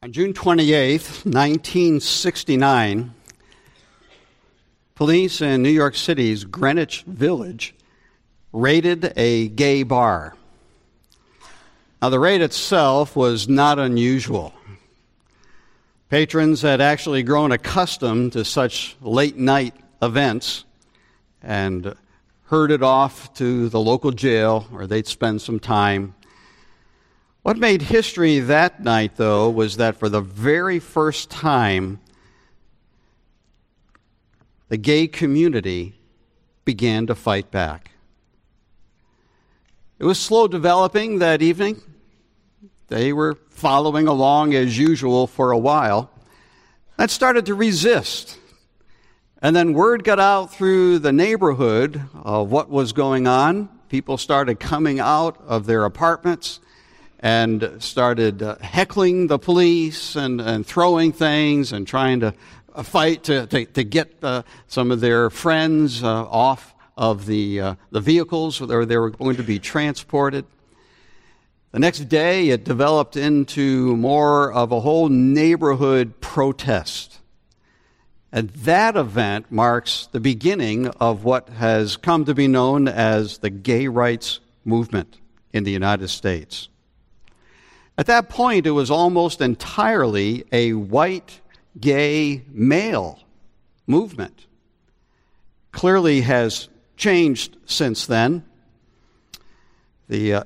On June 28th, 1969, police in New York City's Greenwich Village raided a gay bar. Now, the raid itself was not unusual. Patrons had actually grown accustomed to such late-night events and herded off to the local jail where they'd spend some time. What made history that night, though, was that for the very first time, the gay community began to fight back. It was slow developing that evening. They were following along as usual for a while and started to resist. And then word got out through the neighborhood of what was going on. People started coming out of their apartments and started heckling the police and throwing things and trying to fight to get some of their friends off of the vehicles where they were going to be transported. The next day, it developed into more of a whole neighborhood protest. And that event marks the beginning of what has come to be known as the gay rights movement in the United States. At that point, it was almost entirely a white, gay, male movement. Clearly has changed since then. The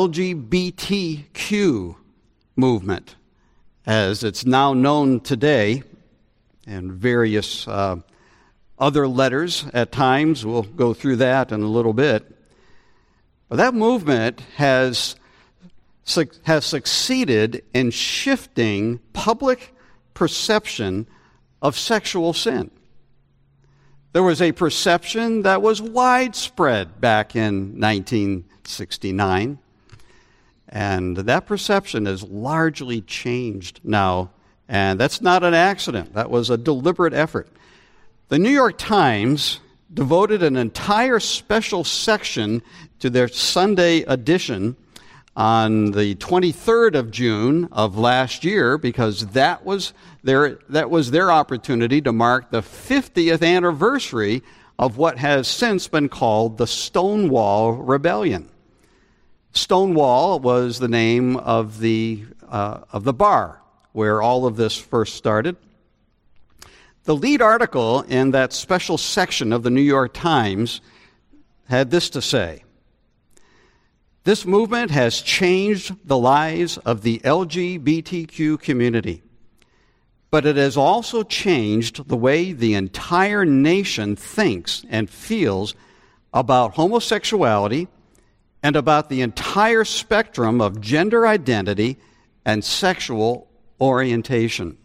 LGBTQ movement, as it's now known today, and various other letters at times, we'll go through that in a little bit. But that movement has succeeded in shifting public perception of sexual sin. There was a perception that was widespread back in 1969, and that perception has largely changed now, and that's not an accident. That was a deliberate effort. The New York Times devoted an entire special section to their Sunday edition on the 23rd of June of last year, because that was their opportunity to mark the 50th anniversary of what has since been called the Stonewall Rebellion. Stonewall was the name of the bar where all of this first started. The lead article in that special section of the New York Times had this to say: "This movement has changed the lives of the LGBTQ community, but it has also changed the way the entire nation thinks and feels about homosexuality and about the entire spectrum of gender identity and sexual orientation."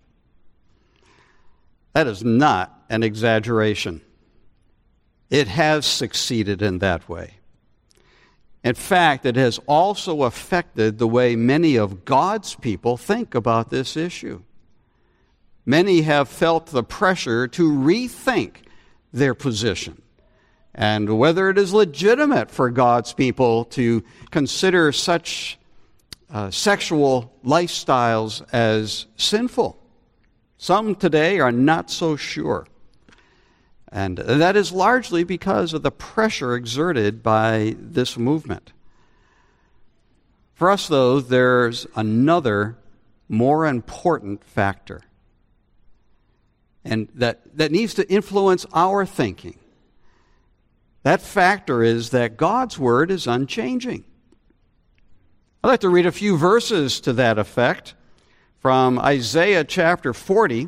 That is not an exaggeration. It has succeeded in that way. In fact, it has also affected the way many of God's people think about this issue. Many have felt the pressure to rethink their position and whether it is legitimate for God's people to consider such sexual lifestyles as sinful. Some today are not so sure. And that is largely because of the pressure exerted by this movement. For us, though, there's another more important factor, and that needs to influence our thinking. That factor is that God's Word is unchanging. I'd like to read a few verses to that effect from Isaiah chapter 40.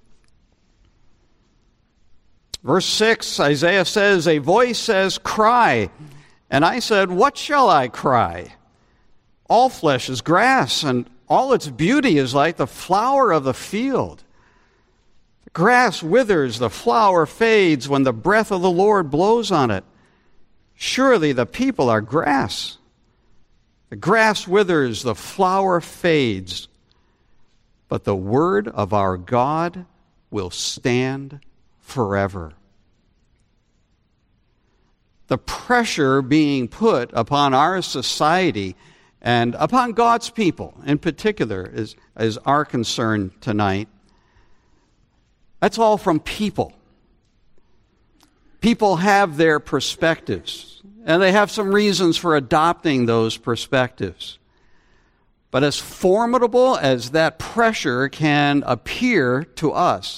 Verse 6, Isaiah says, "A voice says, 'Cry.' And I said, 'What shall I cry? All flesh is grass, and all its beauty is like the flower of the field. The grass withers, the flower fades when the breath of the Lord blows on it. Surely the people are grass. The grass withers, the flower fades, but the word of our God will stand forever." The pressure being put upon our society and upon God's people in particular is our concern tonight. That's all from people. People have their perspectives, and they have some reasons for adopting those perspectives. But as formidable as that pressure can appear to us,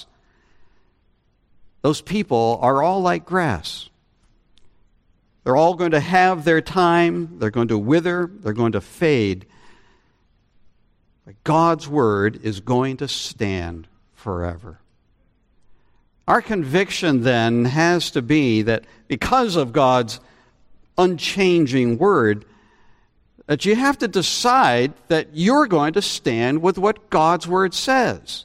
those people are all like grass. They're all going to have their time, they're going to wither, they're going to fade. But God's word is going to stand forever. Our conviction then has to be that because of God's unchanging word, that you have to decide that you're going to stand with what God's word says.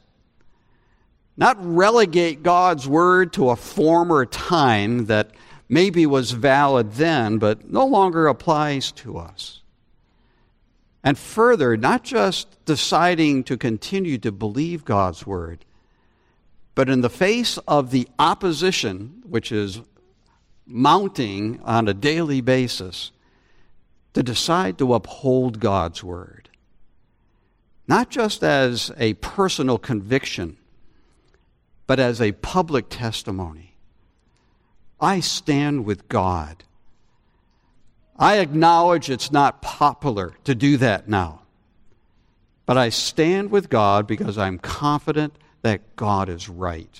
Not relegate God's word to a former time that maybe was valid then, but no longer applies to us. And further, not just deciding to continue to believe God's word, but in the face of the opposition, which is mounting on a daily basis, to decide to uphold God's word. Not just as a personal conviction, but as a public testimony. I stand with God. I acknowledge it's not popular to do that now. But I stand with God because I'm confident that God is right.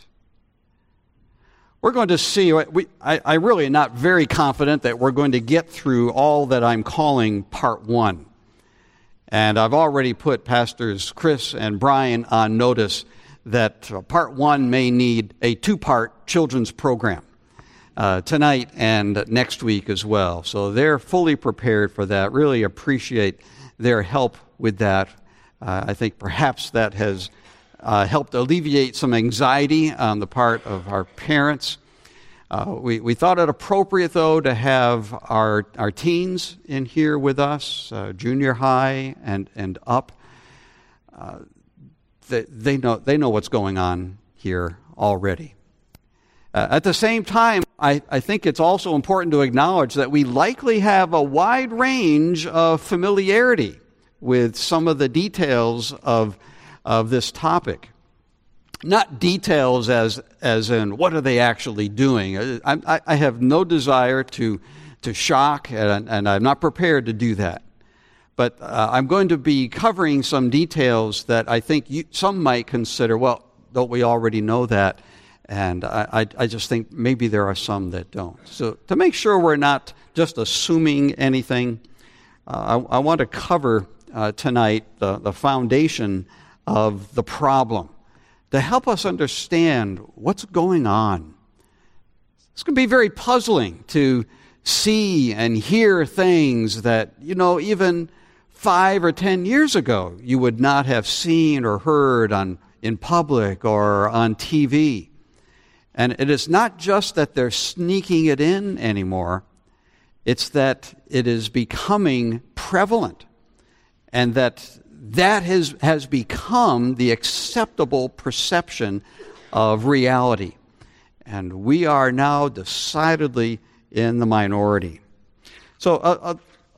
We're going to see, I really am not very confident that we're going to get through all that I'm calling part one. And I've already put Pastors Chris and Brian on notice that part one may need a two-part children's program tonight and next week as well. So they're fully prepared for that. Really appreciate their help with that. I think perhaps that has helped alleviate some anxiety on the part of our parents. We thought it appropriate, though, to have our teens in here with us, junior high and up. They know what's going on here already. At the same time, I think it's also important to acknowledge that we likely have a wide range of familiarity with some of the details of this topic. Not details as in what are they actually doing. I have no desire to shock, and I'm not prepared to do that. But I'm going to be covering some details that I think some might consider, well, don't we already know that? And I just think maybe there are some that don't. So to make sure we're not just assuming anything, I want to cover tonight the foundation of the problem to help us understand what's going on. It's going to be very puzzling to see and hear things that, even 5 or 10 years ago you would not have seen or heard in public or on TV. And it is not just that they're sneaking it in anymore, it's that it is becoming prevalent, and that has become the acceptable perception of reality. And we are now decidedly in the minority. So a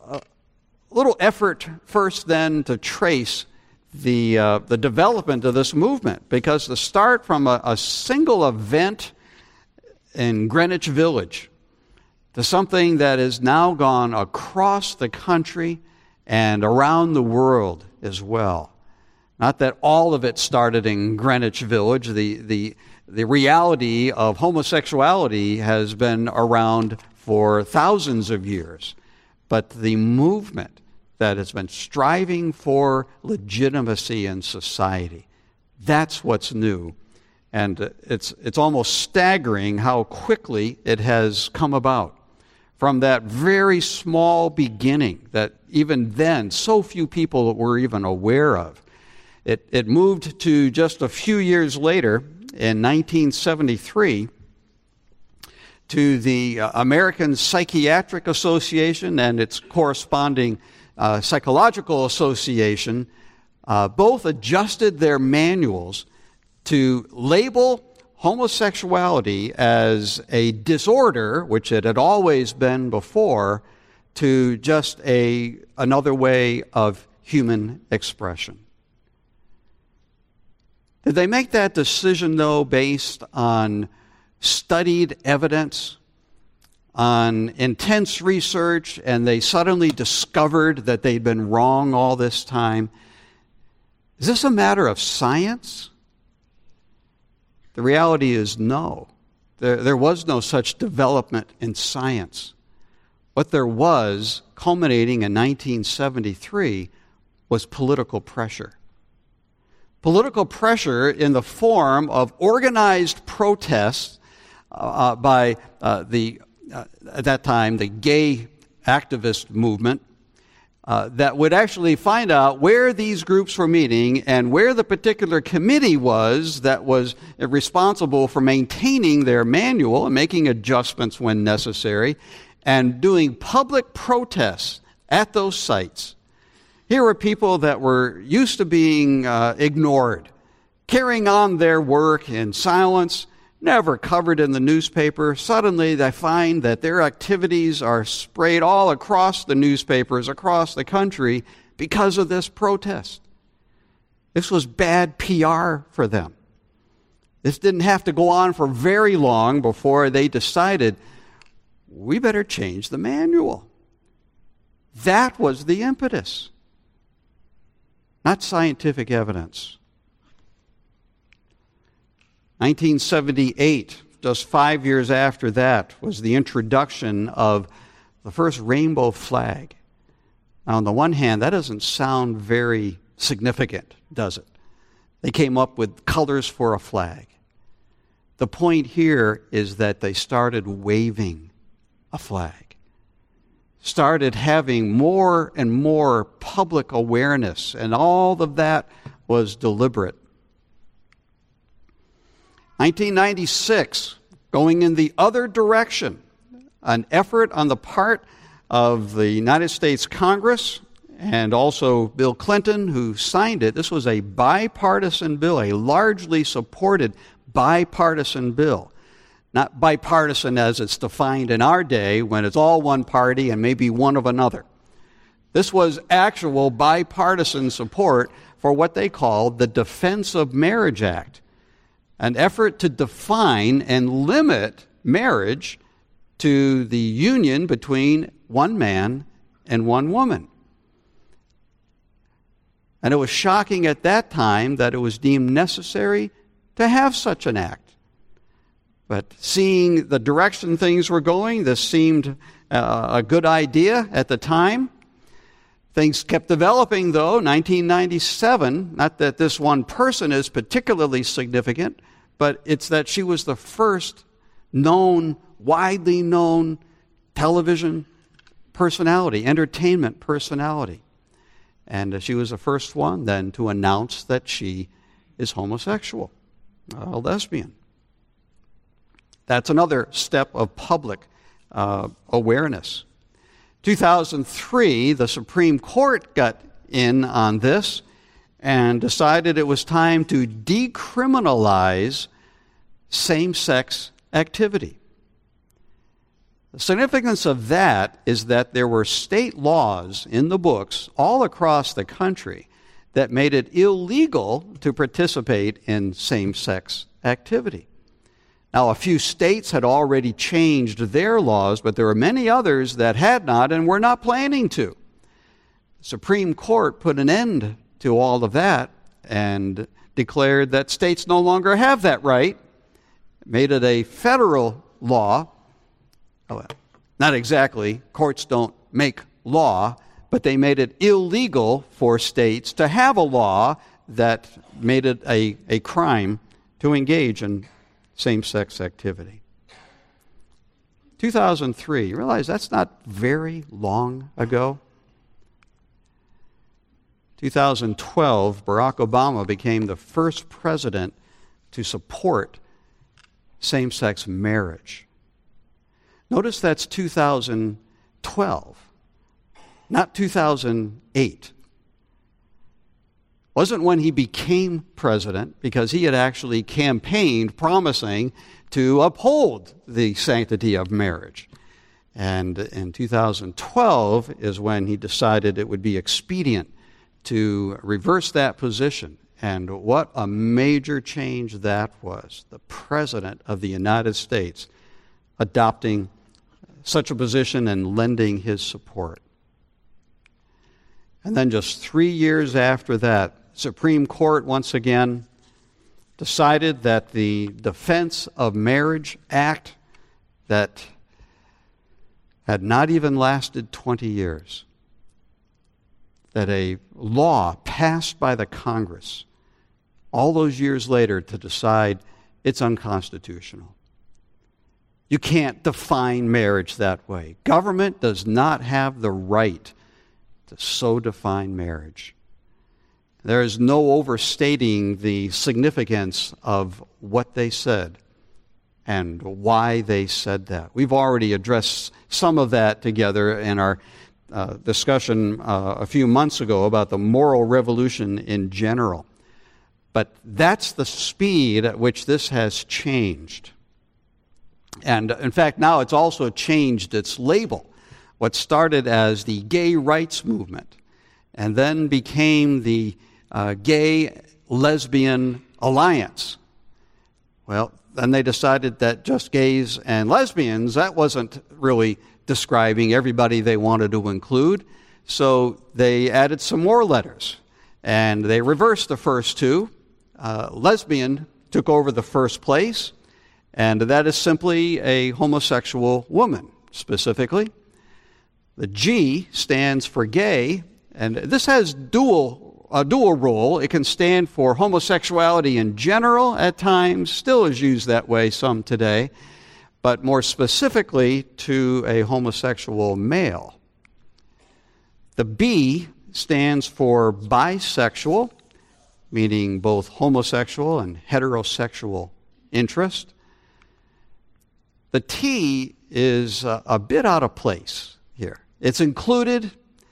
little effort first then to trace the development of this movement, because to start from a single event in Greenwich Village to something that has now gone across the country and around the world as well. Not that all of it started in Greenwich Village. The reality of homosexuality has been around for thousands of years. But the movement that has been striving for legitimacy in society, that's what's new. And it's almost staggering how quickly it has come about. From that very small beginning that even then so few people were even aware of. It moved to just a few years later, in 1973, to the American Psychiatric Association and its corresponding Psychological Association. Both adjusted their manuals to label homosexuality as a disorder, which it had always been before, to just another way of human expression. Did they make that decision, though, based on studied evidence, on intense research, and they suddenly discovered that they'd been wrong all this time? Is this a matter of science? The reality is no. There was no such development in science. What there was, culminating in 1973, was political pressure. Political pressure in the form of organized protests by at that time, the gay activist movement, that would actually find out where these groups were meeting and where the particular committee was that was responsible for maintaining their manual and making adjustments when necessary, and doing public protests at those sites. Here were people that were used to being ignored, carrying on their work in silence, never covered in the newspaper. Suddenly they find that their activities are sprayed all across the newspapers, across the country, because of this protest. This was bad PR for them. This didn't have to go on for very long before they decided, we better change the manual. That was the impetus, not scientific evidence. 1978, just 5 years after that, was the introduction of the first rainbow flag. Now, on the one hand, that doesn't sound very significant, does it? They came up with colors for a flag. The point here is that they started waving a flag, started having more and more public awareness, and all of that was deliberate. 1996, going in the other direction, an effort on the part of the United States Congress and also Bill Clinton, who signed it. This was a bipartisan bill, a largely supported bipartisan bill. Not bipartisan as it's defined in our day, when it's all one party and maybe one of another. This was actual bipartisan support for what they called the Defense of Marriage Act, an effort to define and limit marriage to the union between one man and one woman. And it was shocking at that time that it was deemed necessary to have such an act. But seeing the direction things were going, this seemed a good idea at the time. Things kept developing, though. 1997, not that this one person is particularly significant, but it's that she was the first widely known television personality, entertainment personality. And she was the first one then to announce that she is homosexual, a lesbian. That's another step of public awareness. 2003, the Supreme Court got in on this and decided it was time to decriminalize same-sex activity. The significance of that is that there were state laws in the books all across the country that made it illegal to participate in same-sex activity. Now, a few states had already changed their laws, but there were many others that had not and were not planning to. The Supreme Court put an end to all of that and declared that states no longer have that right, made it a federal law. Well, not exactly. Courts don't make law, but they made it illegal for states to have a law that made it a crime to engage in same-sex activity. 2003, you realize that's not very long ago? 2012, Barack Obama became the first president to support same-sex marriage. Notice that's 2012, not 2008. Wasn't when he became president, because he had actually campaigned promising to uphold the sanctity of marriage. And in 2012 is when he decided it would be expedient to reverse that position. And what a major change that was. The President of the United States adopting such a position and lending his support. And then just 3 years after that, Supreme Court once again decided that the Defense of Marriage Act that had not even lasted 20 years, that a law passed by the Congress all those years later to decide it's unconstitutional. You can't define marriage that way. Government does not have the right to so define marriage. There is no overstating the significance of what they said and why they said that. We've already addressed some of that together in our discussion a few months ago about the moral revolution in general. But that's the speed at which this has changed. And in fact, now it's also changed its label. What started as the gay rights movement and then became the Gay Lesbian Alliance. Well, then they decided that just gays and lesbians, that wasn't really describing everybody they wanted to include. So they added some more letters. And they reversed the first two. Lesbian took over the first place. And that is simply a homosexual woman, specifically. The G stands for gay. And this has a dual role. It can stand for homosexuality in general at times, still is used that way some today, but more specifically to a homosexual male. The B stands for bisexual, meaning both homosexual and heterosexual interest. The T is a bit out of place here. It's included.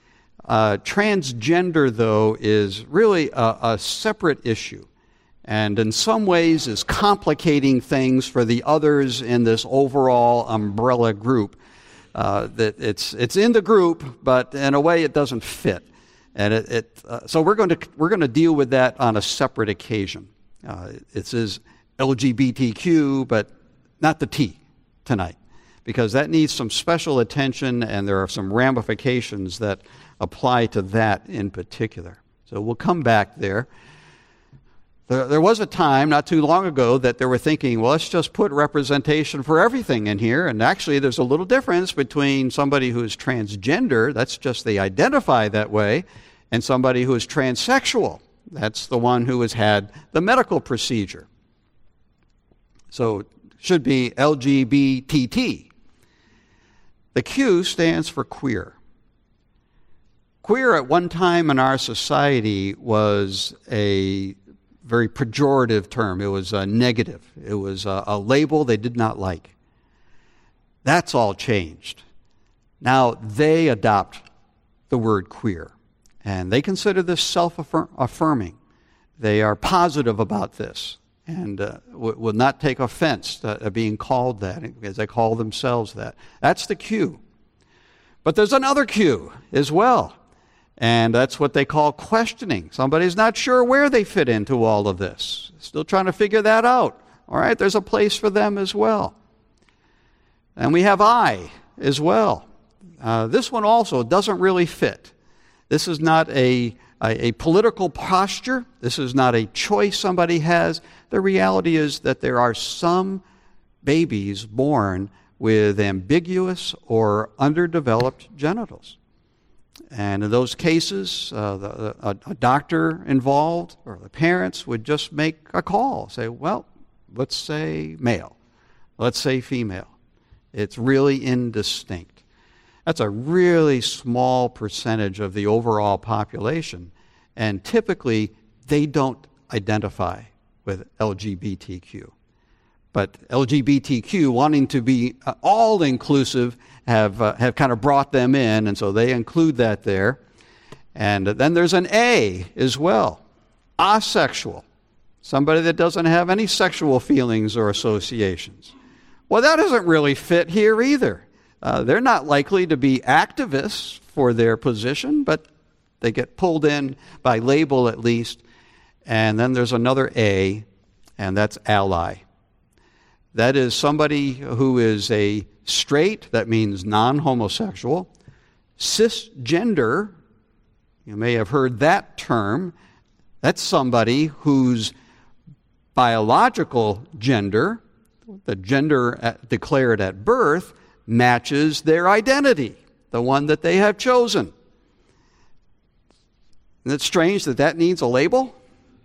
Transgender, though, is really a separate issue, and in some ways is complicating things for the others in this overall umbrella group. That it's in the group, but in a way it doesn't fit, and so we're going to deal with that on a separate occasion. It says LGBTQ, but not the T tonight, because that needs some special attention, and there are some ramifications that apply to that in particular. So we'll come back there. There was a time not too long ago that they were thinking, well, let's just put representation for everything in here. And actually, there's a little difference between somebody who is transgender, that's just they identify that way, and somebody who is transsexual. That's the one who has had the medical procedure. So it should be LGBT. The Q stands for queer. Queer at one time in our society was a very pejorative term. It was a negative. It was a label they did not like. That's all changed. Now they adopt the word queer, and they consider this self-affirming. They are positive about this and will not take offense to being called that, because they call themselves that. That's the Q. But there's another Q as well. And that's what they call questioning. Somebody's not sure where they fit into all of this. Still trying to figure that out. All right, there's a place for them as well. And we have I as well. This one also doesn't really fit. This is not a political posture. This is not a choice somebody has. The reality is that there are some babies born with ambiguous or underdeveloped genitals. And in those cases, a doctor involved or the parents would just make a call. Say, well, let's say male. Let's say female. It's really indistinct. That's a really small percentage of the overall population. And typically, they don't identify with LGBTQ. But LGBTQ, wanting to be all-inclusive, have kind of brought them in, and so they include that there. And then there's an A as well, asexual, somebody that doesn't have any sexual feelings or associations. Well, that doesn't really fit here either. They're not likely to be activists for their position, but they get pulled in by label at least. And then there's another A, and that's ally. That is somebody who is a straight, that means non-homosexual, cisgender, you may have heard that term. That's somebody whose biological gender, the gender declared at birth, matches their identity, the one that they have chosen. Isn't it strange that that needs a label?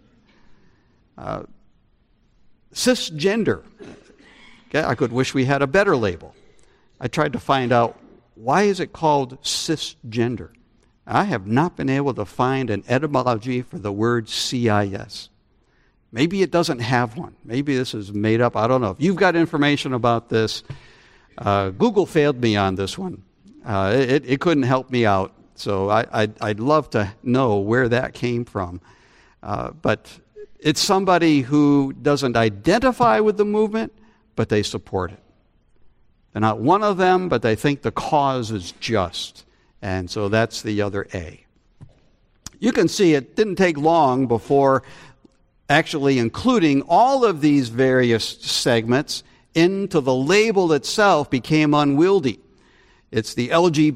Cisgender. Okay, I could wish we had a better label. I tried to find out, why is it called cisgender? I have not been able to find an etymology for the word CIS. Maybe it doesn't have one. Maybe this is made up. I don't know. If you've got information about this, Google failed me on this one. It couldn't help me out. So I'd love to know where that came from. But it's somebody who doesn't identify with the movement, but they support it. They're not one of them, but they think the cause is just. And so that's the other A. You can see it didn't take long before actually including all of these various segments into the label itself became unwieldy. It's the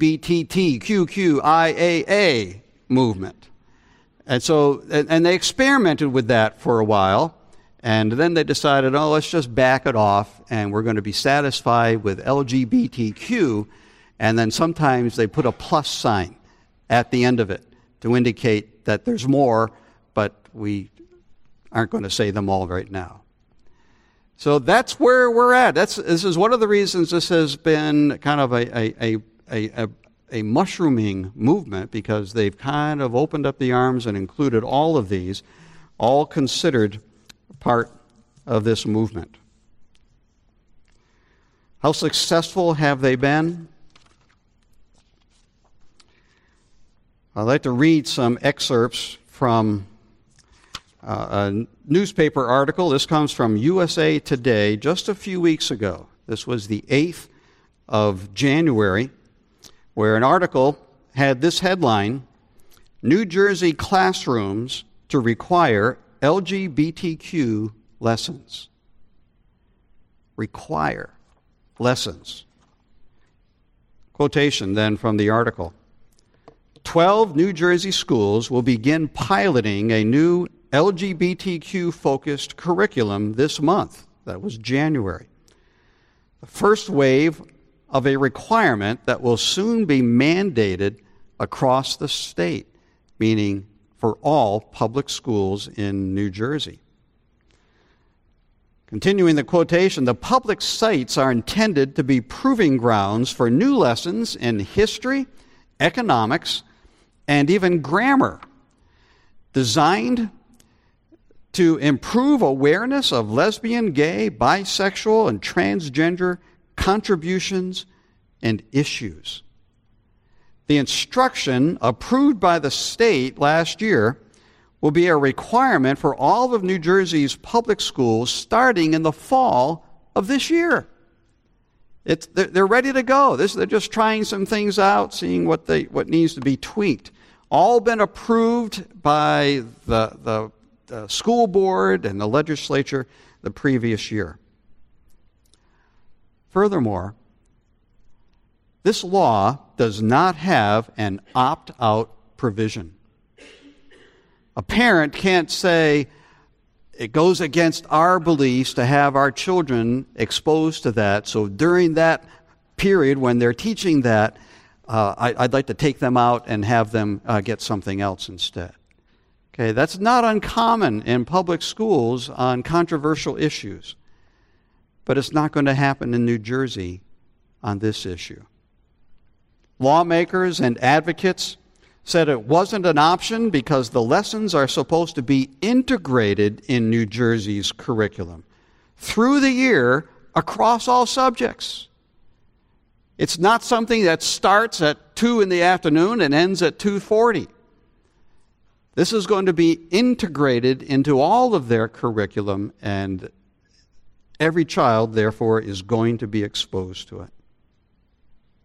LGBTQIAA movement. And so, and they experimented with that for a while, and then they decided, let's just back it off, and we're going to be satisfied with LGBTQ, and then sometimes they put a plus sign at the end of it to indicate that there's more, but we aren't going to say them all right now. So that's where we're at. This is one of the reasons this has been kind of a mushrooming movement, because they've kind of opened up the arms and included all of these, all considered part of this movement. How successful have they been? I'd like to read some excerpts from a newspaper article. This comes from USA Today just a few weeks ago. This was the 8th of January, where an article had this headline: New Jersey classrooms to require LGBTQ lessons. Require lessons. Quotation then from the article. 12 New Jersey schools will begin piloting a new LGBTQ-focused curriculum this month. That was January. The first wave of a requirement that will soon be mandated across the state, meaning for all public schools in New Jersey. Continuing the quotation, the public sites are intended to be proving grounds for new lessons in history, economics, and even grammar, designed to improve awareness of lesbian, gay, bisexual, and transgender contributions and issues. The instruction approved by the state last year will be a requirement for all of New Jersey's public schools starting in the fall of this year. They're ready to go. They're just trying some things out, seeing what needs to be tweaked. All been approved by the school board and the legislature the previous year. Furthermore, this law does not have an opt-out provision. A parent can't say, it goes against our beliefs to have our children exposed to that, so during that period when they're teaching that, I'd like to take them out and have them get something else instead. Okay, that's not uncommon in public schools on controversial issues, but it's not going to happen in New Jersey on this issue. Lawmakers and advocates said it wasn't an option because the lessons are supposed to be integrated in New Jersey's curriculum through the year across all subjects. It's not something that starts at 2 in the afternoon and ends at 2:40. This is going to be integrated into all of their curriculum, and every child, therefore, is going to be exposed to it.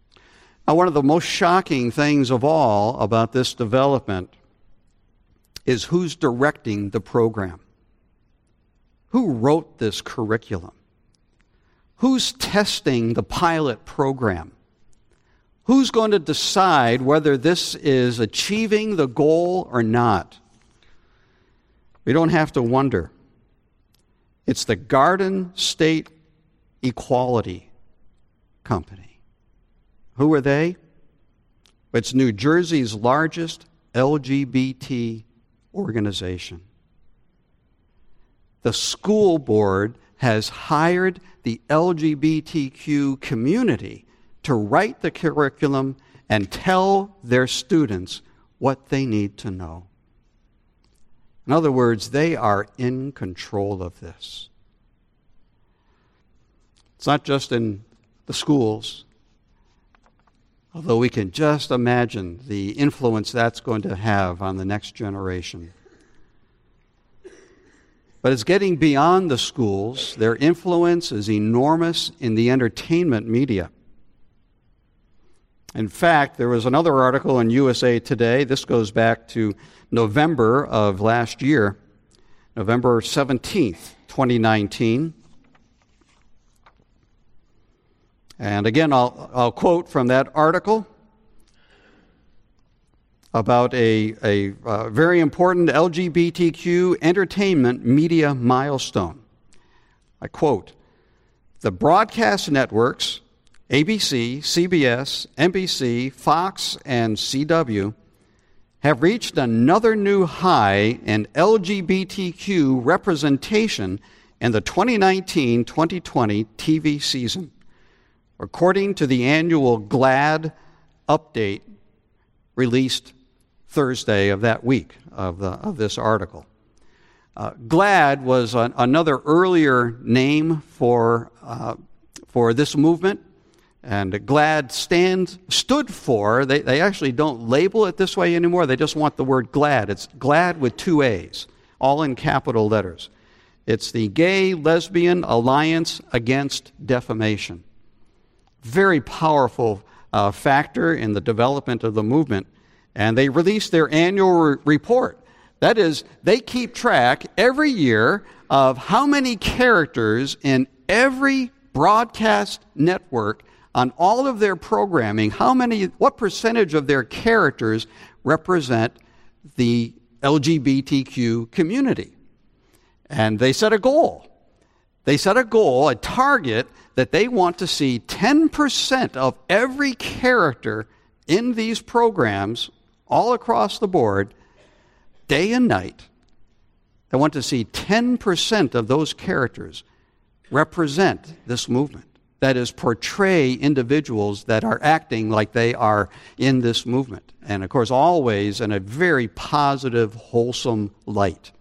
Now, one of the most shocking things of all about this development is who's directing the program. Who wrote this curriculum? Who's testing the pilot program? Who's going to decide whether this is achieving the goal or not? We don't have to wonder. It's the Garden State Equality Company. Who are they? It's New Jersey's largest LGBT organization. The school board has hired the LGBTQ community to write the curriculum and tell their students what they need to know. In other words, they are in control of this. It's not just in the schools, although we can just imagine the influence that's going to have on the next generation. But it's getting beyond the schools. Their influence is enormous in the entertainment media. In fact, there was another article in USA Today. This goes back to November of last year, November 17th, 2019. And again, I'll quote from that article about a very important LGBTQ entertainment media milestone. I quote, "The broadcast networks, ABC, CBS, NBC, Fox, and CW, have reached another new high in LGBTQ representation in the 2019-2020 TV season, according to the annual GLAAD update released Thursday of that week of this article. GLAAD was another earlier name for this movement, and GLAAD stood for, they actually don't label it this way anymore, they just want the word GLAAD. It's GLAAD with 2 A's, all in capital letters. It's the Gay Lesbian Alliance Against Defamation. Very powerful factor in the development of the movement. And they released their annual report. That is, they keep track every year of how many characters in every broadcast network on all of their programming, what percentage of their characters represent the LGBTQ community. And they set a goal. A target that they want to see 10% of every character in these programs all across the board, day and night. They want to see 10% of those characters represent this movement. That is, portray individuals that are acting like they are in this movement. And of course, always in a very positive, wholesome light.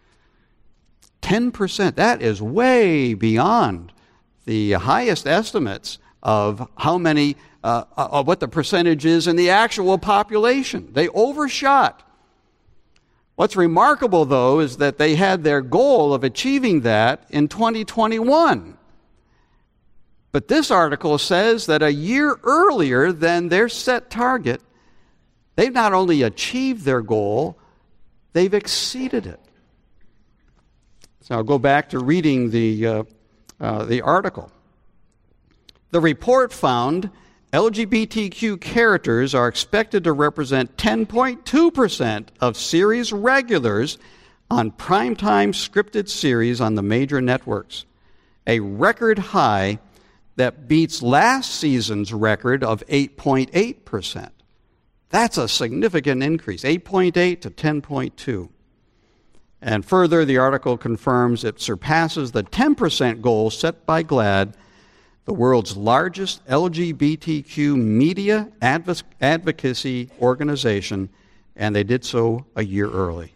10%, that is way beyond the highest estimates of how many, of what the percentage is in the actual population. They overshot. What's remarkable, though, is that they had their goal of achieving that in 2021. But this article says that a year earlier than their set target, they've not only achieved their goal, they've exceeded it. So I'll go back to reading the article. The report found LGBTQ characters are expected to represent 10.2% of series regulars on primetime scripted series on the major networks, a record high that beats last season's record of 8.8%. That's a significant increase, 8.8 to 10.2. And further, the article confirms it surpasses the 10% goal set by GLAAD, the world's largest LGBTQ media advocacy organization, and they did so a year early.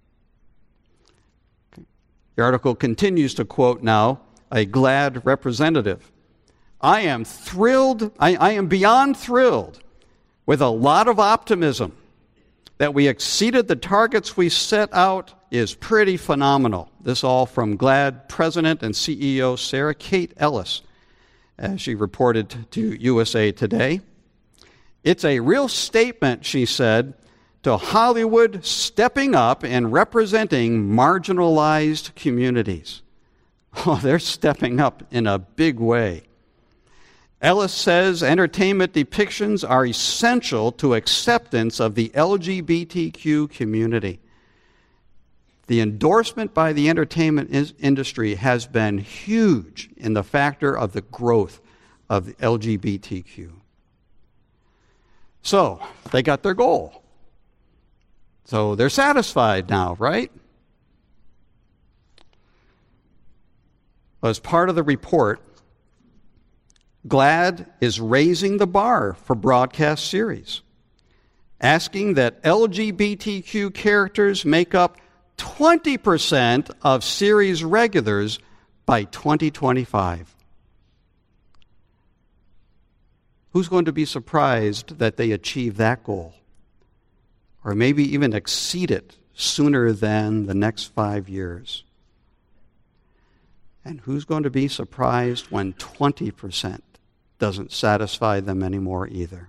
The article continues to quote now a GLAAD representative. I am thrilled, I am beyond thrilled with a lot of optimism that we exceeded the targets we set out is pretty phenomenal. This all from GLAAD President and CEO Sarah Kate Ellis, as she reported to USA Today. It's a real statement, she said, to Hollywood stepping up and representing marginalized communities. Oh, they're stepping up in a big way. Ellis says entertainment depictions are essential to acceptance of the LGBTQ community. The endorsement by the entertainment industry has been huge in the factor of the growth of the LGBTQ. So, they got their goal. So they're satisfied now, right? As part of the report, GLAAD is raising the bar for broadcast series, asking that LGBTQ characters make up 20% of series regulars by 2025. Who's going to be surprised that they achieve that goal? Or maybe even exceed it sooner than the next 5 years? And who's going to be surprised when 20% doesn't satisfy them anymore either?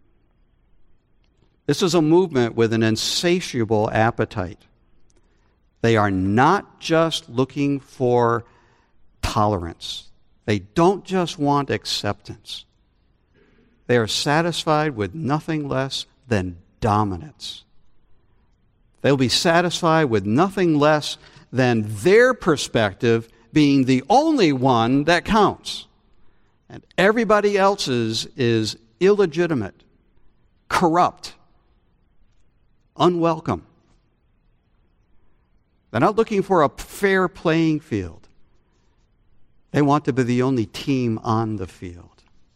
This is a movement with an insatiable appetite. They are not just looking for tolerance. They don't just want acceptance. They are satisfied with nothing less than dominance. They'll be satisfied with nothing less than their perspective being the only one that counts. And everybody else's is illegitimate, corrupt, unwelcome. They're not looking for a fair playing field. They want to be the only team on the field.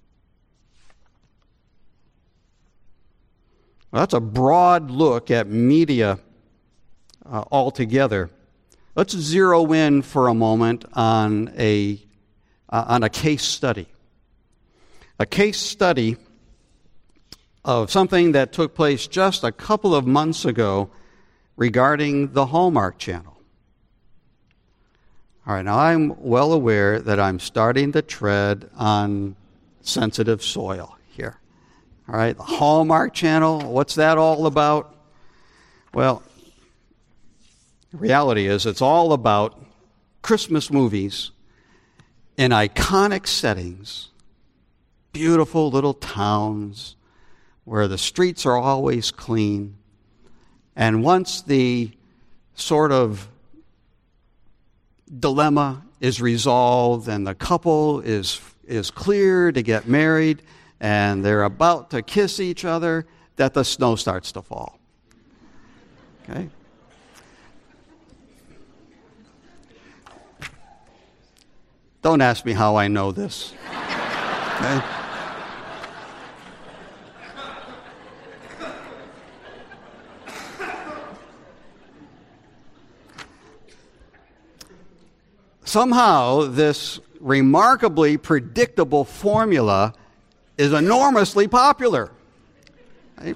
Well, that's a broad look at media altogether. Let's zero in for a moment on a case study. A case study of something that took place just a couple of months ago regarding the Hallmark Channel. All right, now I'm well aware that I'm starting to tread on sensitive soil here. All right, the Hallmark Channel, what's that all about? Well, the reality is it's all about Christmas movies in iconic settings, beautiful little towns where the streets are always clean. And once the sort of dilemma is resolved and the couple is clear to get married and they're about to kiss each other, that the snow starts to fall. Okay? Don't ask me how I know this. Okay? Somehow, this remarkably predictable formula is enormously popular. Right?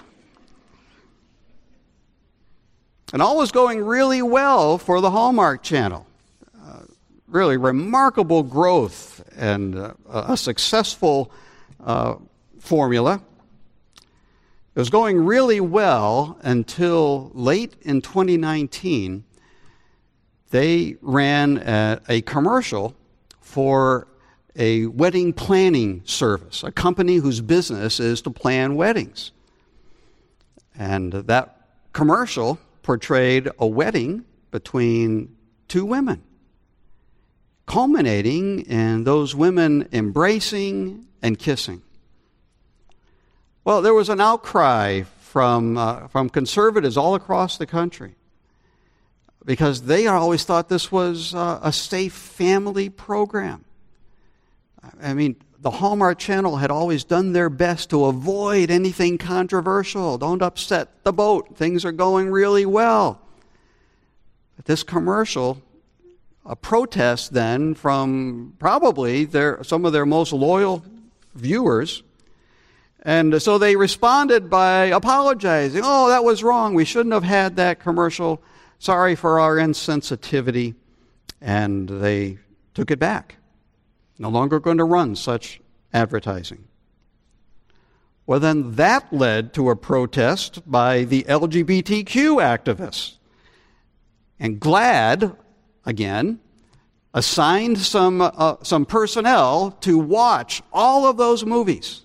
And all was going really well for the Hallmark Channel. Really remarkable growth and a successful formula. It was going really well until late in 2019. They ran a commercial for a wedding planning service, a company whose business is to plan weddings. And that commercial portrayed a wedding between two women, culminating in those women embracing and kissing. Well, there was an outcry from conservatives all across the country, because they always thought this was a safe family program. I mean, the Hallmark Channel had always done their best to avoid anything controversial. Don't upset the boat. Things are going really well. But this commercial, a protest then from probably some of their most loyal viewers. And so they responded by apologizing. Oh, that was wrong. We shouldn't have had that commercial. Sorry for our insensitivity. And they took it back. No longer going to run such advertising. Well, then that led to a protest by the LGBTQ activists. And GLAAD, again, assigned some personnel to watch all of those movies.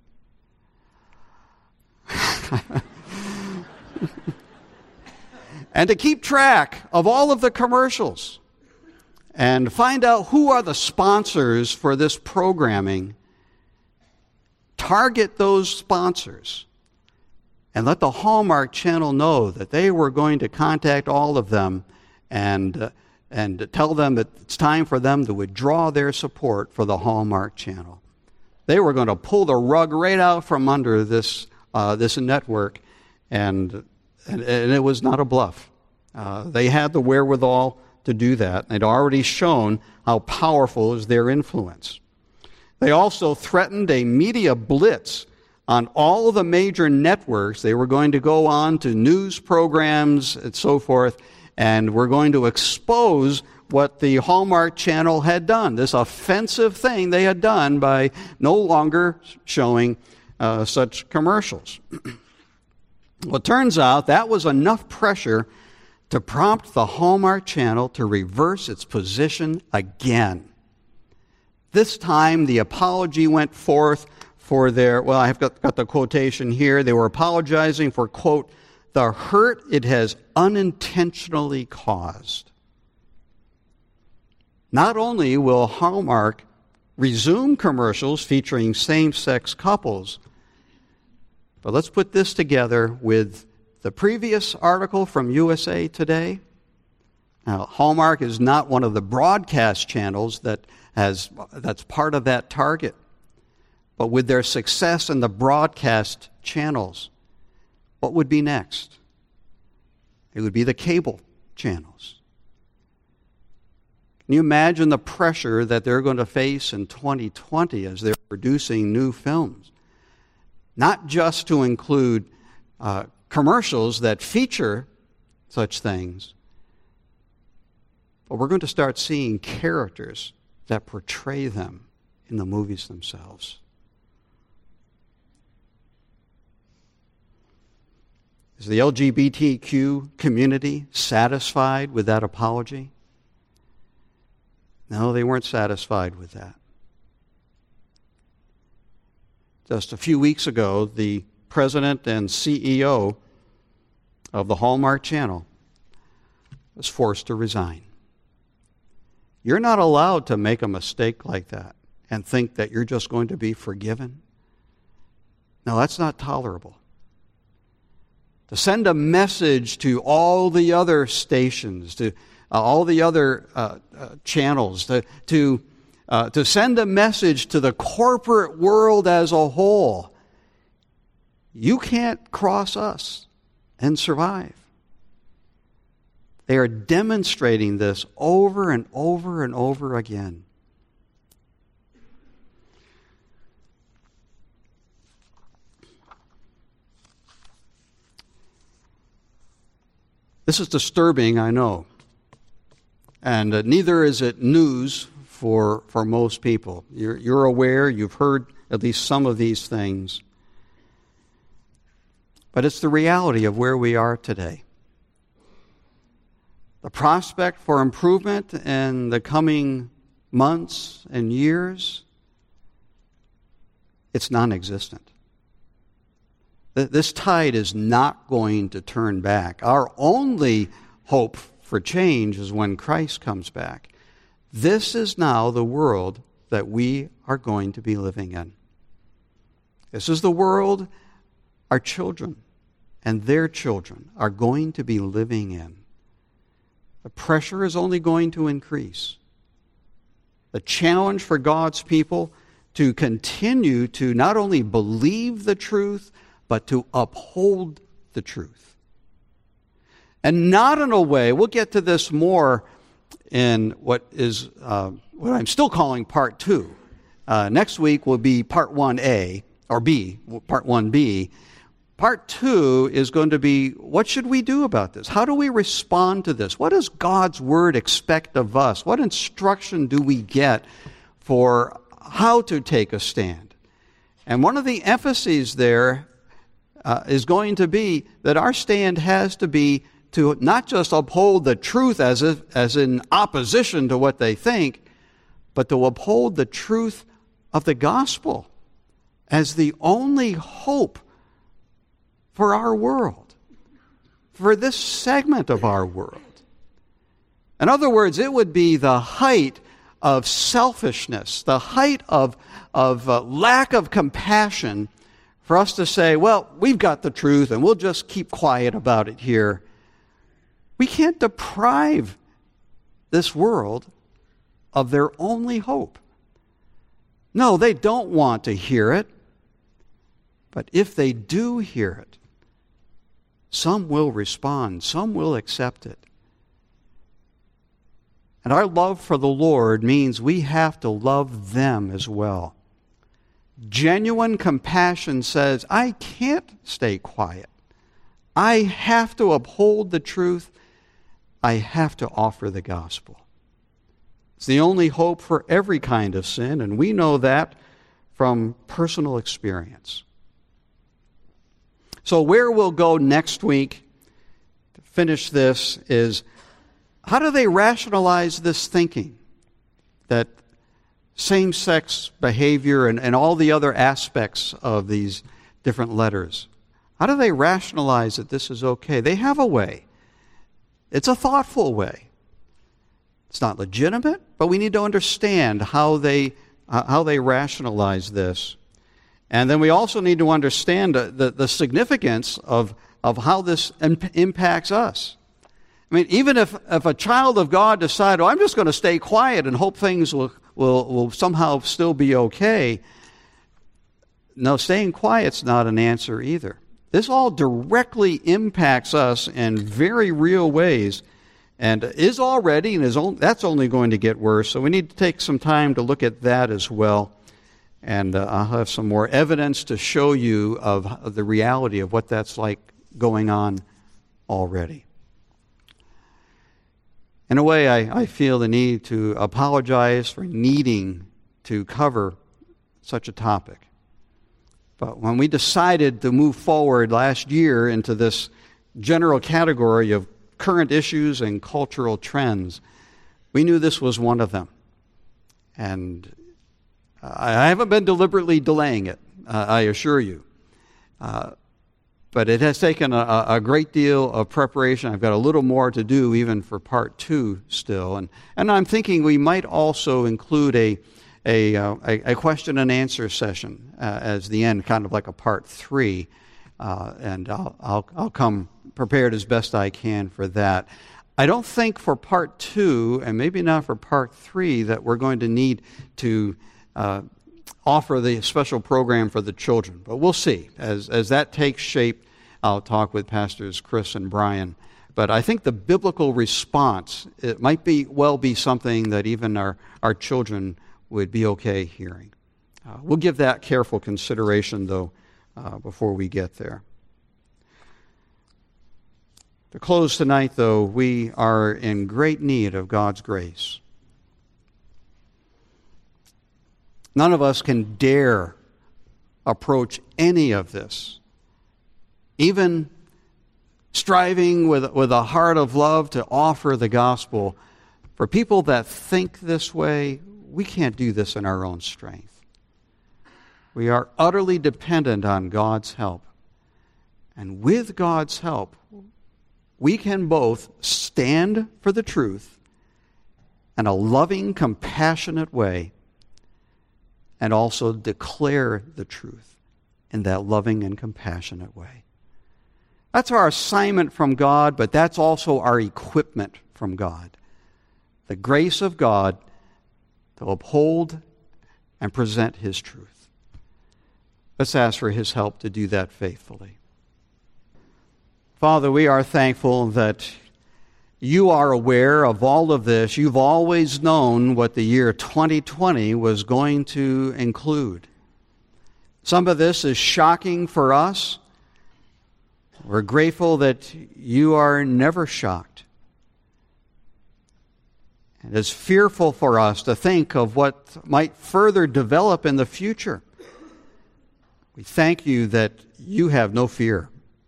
And to keep track of all of the commercials and find out who are the sponsors for this programming, target those sponsors, and let the Hallmark Channel know that they were going to contact all of them and tell them that it's time for them to withdraw their support for the Hallmark Channel. They were going to pull the rug right out from under this network, and it was not a bluff. They had the wherewithal to do that. They'd already shown how powerful is their influence. They also threatened a media blitz on all of the major networks. They were going to go on to news programs and so forth, and were going to expose what the Hallmark Channel had done, this offensive thing they had done by no longer showing such commercials. Well, it turns out that was enough pressure to prompt the Hallmark Channel to reverse its position again. This time, the apology went forth for their, well, I've got the quotation here. They were apologizing for, quote, the hurt it has unintentionally caused. Not only will Hallmark resume commercials featuring same-sex couples, but let's put this together with the previous article from USA Today. Now, Hallmark is not one of the broadcast channels that's part of that target. But with their success in the broadcast channels, what would be next? It would be the cable channels. Can you imagine the pressure that they're going to face in 2020 as they're producing new films? Not just to include commercials that feature such things, but we're going to start seeing characters that portray them in the movies themselves. Is the LGBTQ community satisfied with that apology? No, they weren't satisfied with that. Just a few weeks ago, the president and CEO of the Hallmark Channel was forced to resign. You're not allowed to make a mistake like that and think that you're just going to be forgiven. No, that's not tolerable. To send a message to all the other stations, to all the other channels, to send a message to the corporate world as a whole. You can't cross us and survive. They are demonstrating this over and over and over again. This is disturbing, I know. And neither is it news for most people. You're aware, you've heard at least some of these things. But it's the reality of where we are today. The prospect for improvement in the coming months and years, it's non-existent. This tide is not going to turn back. Our only hope for change is when Christ comes back. This is now the world that we are going to be living in. This is the world our children and their children are going to be living in. The pressure is only going to increase. The challenge for God's people to continue to not only believe the truth, but to uphold the truth. And not in a way, we'll get to this more in what I'm still calling part 2. Next week will be part 1A, or B, part 1B. Part 2 is going to be, what should we do about this? How do we respond to this? What does God's Word expect of us? What instruction do we get for how to take a stand? And one of the emphases there is going to be that our stand has to be to not just uphold the truth as in opposition to what they think, but to uphold the truth of the gospel as the only hope for our world, for this segment of our world. In other words, it would be the height of selfishness, the height of lack of compassion for us to say, well, we've got the truth and we'll just keep quiet about it here. We can't deprive this world of their only hope. No, they don't want to hear it. But if they do hear it, some will respond, some will accept it. And our love for the Lord means we have to love them as well. Genuine compassion says, I can't stay quiet. I have to uphold the truth. I have to offer the gospel. It's the only hope for every kind of sin, and we know that from personal experience. So where we'll go next week to finish this is, how do they rationalize this thinking that same-sex behavior and all the other aspects of these different letters? How do they rationalize that this is okay? They have a way. It's a thoughtful way. It's not legitimate, but we need to understand how they rationalize this. And then we also need to understand the significance of how this impacts us. I mean, even if a child of God decided, I'm just going to stay quiet and hope things will somehow still be okay. No, staying quiet's not an answer either. This all directly impacts us in very real ways, and is already, and that's only going to get worse. So we need to take some time to look at that as well. And I'll have some more evidence to show you of the reality of what that's like going on already. In a way, I feel the need to apologize for needing to cover such a topic. But when we decided to move forward last year into this general category of current issues and cultural trends, we knew this was one of them. And I haven't been deliberately delaying it, I assure you. But it has taken a great deal of preparation. I've got a little more to do even for part 2 still. And I'm thinking we might also include a question and answer session as the end, kind of like a part 3. And I'll come prepared as best I can for that. I don't think for part 2, and maybe not for part 3, that we're going to need to offer the special program for the children. But we'll see. As that takes shape, I'll talk with Pastors Chris and Brian. But I think the biblical response, it might well be something that even our children would be okay hearing. We'll give that careful consideration, though, before we get there. To close tonight, though, we are in great need of God's grace. None of us can dare approach any of this, even striving with a heart of love to offer the gospel. For people that think this way, we can't do this in our own strength. We are utterly dependent on God's help. And with God's help, we can both stand for the truth in a loving, compassionate way, and also declare the truth in that loving and compassionate way. That's our assignment from God, but that's also our equipment from God. The grace of God to uphold and present His truth. Let's ask for His help to do that faithfully. Father, we are thankful that You are aware of all of this. You've always known what the year 2020 was going to include. Some of this is shocking for us. We're grateful that You are never shocked. It is fearful for us to think of what might further develop in the future. We thank you that you have no fear.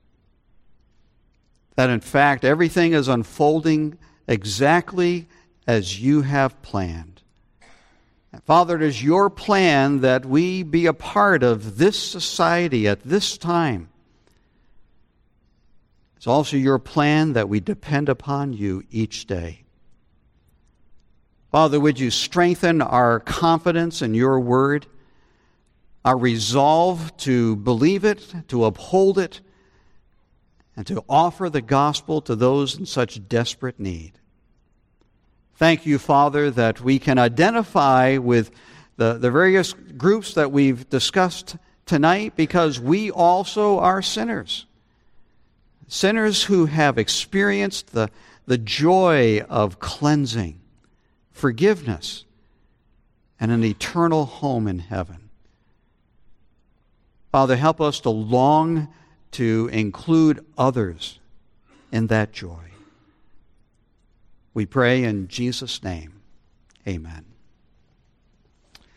That in fact, everything is unfolding exactly as you have planned. And Father, it is your plan that we be a part of this society at this time. It's also your plan that we depend upon you each day. Father, would you strengthen our confidence in your word, our resolve to believe it, to uphold it, and to offer the gospel to those in such desperate need. Thank you, Father, that we can identify with the various groups that we've discussed tonight because we also are sinners. Sinners who have experienced the joy of cleansing, forgiveness, and an eternal home in heaven. Father, help us to long to include others in that joy. We pray in Jesus' name. Amen.